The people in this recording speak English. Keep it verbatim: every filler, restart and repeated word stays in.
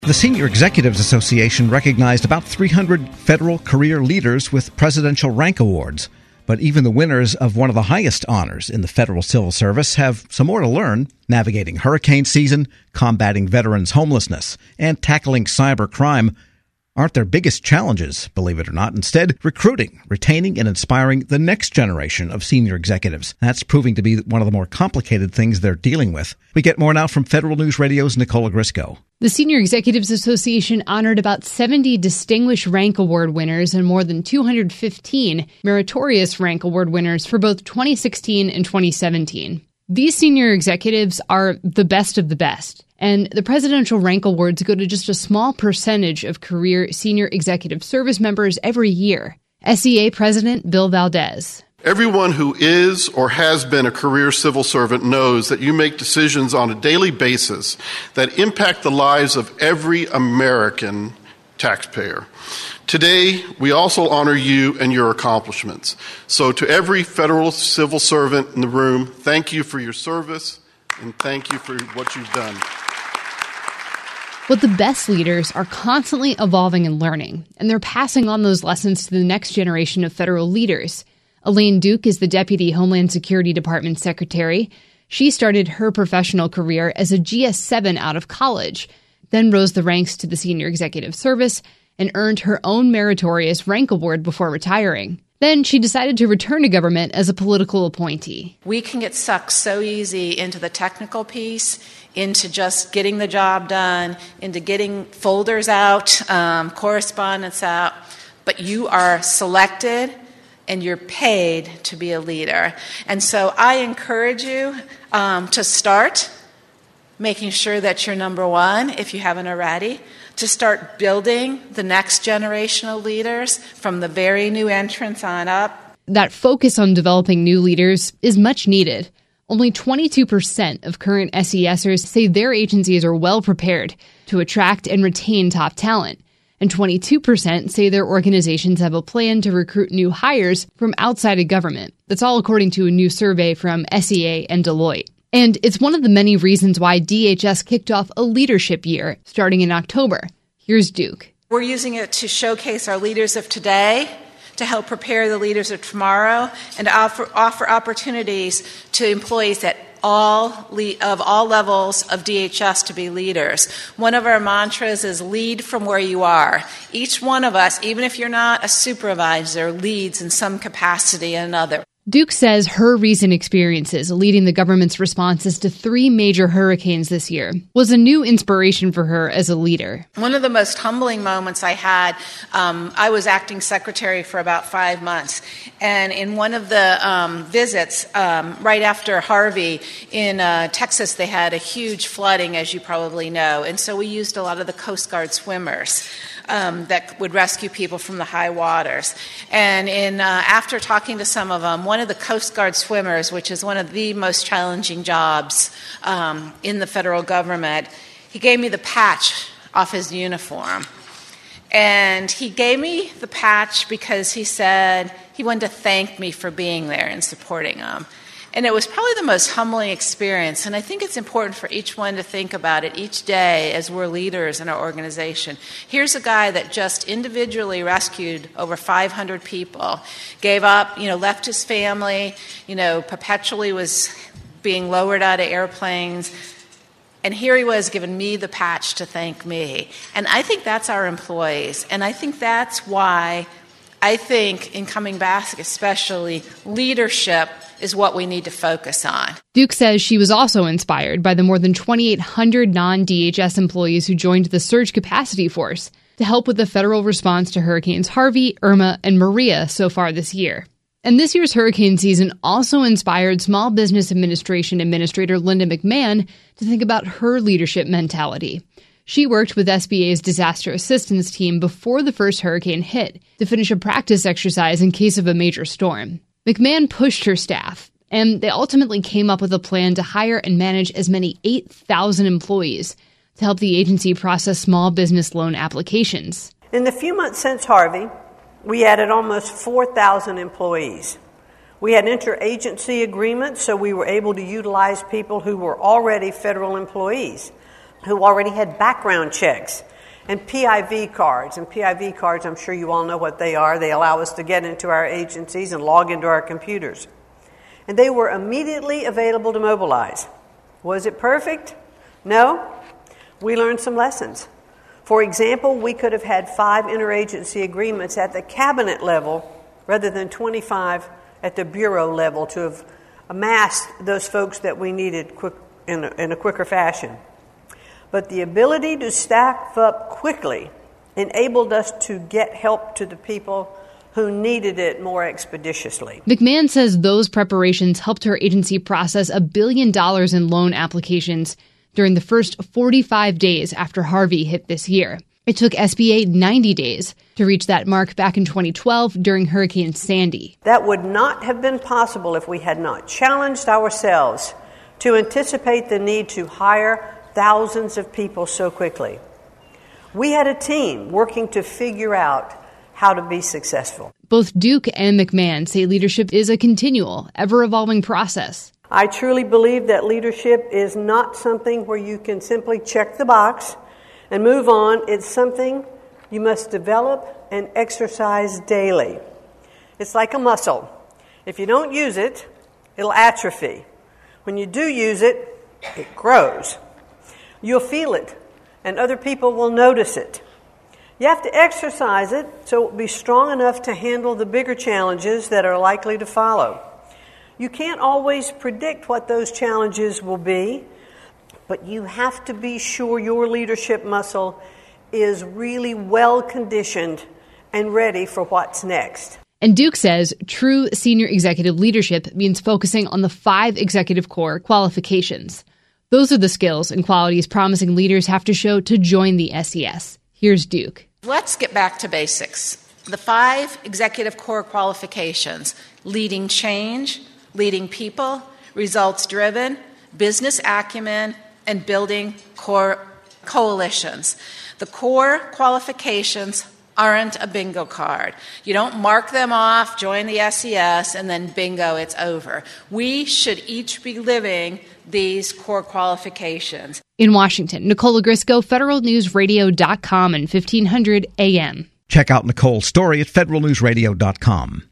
The Senior Executives Association recognized about three hundred federal career leaders with presidential rank awards. But even the winners of one of the highest honors in the federal civil service have some more to learn, navigating hurricane season, combating veterans' homelessness, and tackling cyber crime aren't their biggest challenges, believe it or not. Instead, recruiting, retaining, and inspiring the next generation of senior executives. That's proving to be one of the more complicated things they're dealing with. We get more now from Federal News Radio's Nicola Grisco. The Senior Executives Association honored about seventy Distinguished Rank Award winners and more than two hundred fifteen Meritorious Rank Award winners for both twenty sixteen and twenty seventeen. These senior executives are the best of the best, and the Presidential Rank Awards go to just a small percentage of career senior executive service members every year. S E A President Bill Valdez. Everyone who is or has been a career civil servant knows that you make decisions on a daily basis that impact the lives of every American taxpayer. Today, we also honor you and your accomplishments. So to every federal civil servant in the room, thank you for your service and thank you for what you've done. But the best leaders are constantly evolving and learning, and they're passing on those lessons to the next generation of federal leaders. Elaine Duke is the Deputy Homeland Security Department Secretary. She started her professional career as a G S seven out of college, then rose the ranks to the Senior Executive Service and earned her own Meritorious Rank Award before retiring. Then she decided to return to government as a political appointee. We can get sucked so easy into the technical piece, into just getting the job done, into getting folders out, um, correspondence out, but you are selected and you're paid to be a leader. And so I encourage you um, to start making sure that you're number one, if you haven't already, to start building the next generation of leaders from the very new entrants on up. That focus on developing new leaders is much needed. Only twenty-two percent of current S E Sers say their agencies are well prepared to attract and retain top talent. And twenty-two percent say their organizations have a plan to recruit new hires from outside of government. That's all according to a new survey from S E A and Deloitte. And it's one of the many reasons why D H S kicked off a leadership year starting in October. Here's Duke. We're using it to showcase our leaders of today, to help prepare the leaders of tomorrow, and to offer, offer opportunities to employees at all le- of all levels of D H S to be leaders. One of our mantras is lead from where you are. Each one of us, even if you're not a supervisor, leads in some capacity or another. Duke says her recent experiences leading the government's responses to three major hurricanes this year was a new inspiration for her as a leader. One of the most humbling moments I had, um, I was acting secretary for about five months. And in one of the um, visits, um, right after Harvey in uh, Texas, they had a huge flooding, as you probably know. And so we used a lot of the Coast Guard swimmers Um, that would rescue people from the high waters. And in uh, after talking to some of them, one of the Coast Guard swimmers, which is one of the most challenging jobs um, in the federal government, he gave me the patch off his uniform. And he gave me the patch because he said he wanted to thank me for being there and supporting him. And it was probably the most humbling experience, and I think it's important for each one to think about it each day as we're leaders in our organization. Here's a guy that just individually rescued over five hundred people, gave up, you know, left his family, you know, perpetually was being lowered out of airplanes, and here he was giving me the patch to thank me. And I think that's our employees, and I think that's why I think in coming back especially, leadership is what we need to focus on. Duke says she was also inspired by the more than twenty-eight hundred non-D H S employees who joined the Surge Capacity Force to help with the federal response to Hurricanes Harvey, Irma, and Maria so far this year. And this year's hurricane season also inspired Small Business Administration Administrator Linda McMahon to think about her leadership mentality. She worked with S B A's disaster assistance team before the first hurricane hit to finish a practice exercise in case of a major storm. McMahon pushed her staff, and they ultimately came up with a plan to hire and manage as many eight thousand employees to help the agency process small business loan applications. In the few months since Harvey, we added almost four thousand employees. We had interagency agreements, so we were able to utilize people who were already federal employees, who already had background checks. and P I V cards. And P I V cards, I'm sure you all know what they are. They allow us to get into our agencies and log into our computers. And they were immediately available to mobilize. Was it perfect? No. We learned some lessons. For example, we could have had five interagency agreements at the cabinet level rather than twenty-five at the bureau level to have amassed those folks that we needed quick, in, a, in a quicker fashion. But the ability to staff up quickly enabled us to get help to the people who needed it more expeditiously. McMahon says those preparations helped her agency process a billion dollars in loan applications during the first forty-five days after Harvey hit this year. It took S B A ninety days to reach that mark back in twenty twelve during Hurricane Sandy. That would not have been possible if we had not challenged ourselves to anticipate the need to hire thousands of people so quickly. We had a team working to figure out how to be successful. Both Duke and McMahon say leadership is a continual, ever-evolving process. I truly believe that leadership is not something where you can simply check the box and move on. It's something you must develop and exercise daily. It's like a muscle. If you don't use it, it'll atrophy. When you do use it, it grows. You'll feel it, and other people will notice it. You have to exercise it so it will be strong enough to handle the bigger challenges that are likely to follow. You can't always predict what those challenges will be, but you have to be sure your leadership muscle is really well conditioned and ready for what's next. And Duke says true senior executive leadership means focusing on the five executive core qualifications. Those are the skills and qualities promising leaders have to show to join the S E S. Here's Duke. Let's get back to basics. The five executive core qualifications: leading change, leading people, results-driven, business acumen, and building core coalitions. The core qualifications aren't a bingo card. You don't mark them off, join the S E S, and then bingo, it's over. We should each be living these core qualifications. In Washington, Nicole Grisco, federal news radio dot com and fifteen hundred A M. Check out Nicole's story at federal news radio dot com.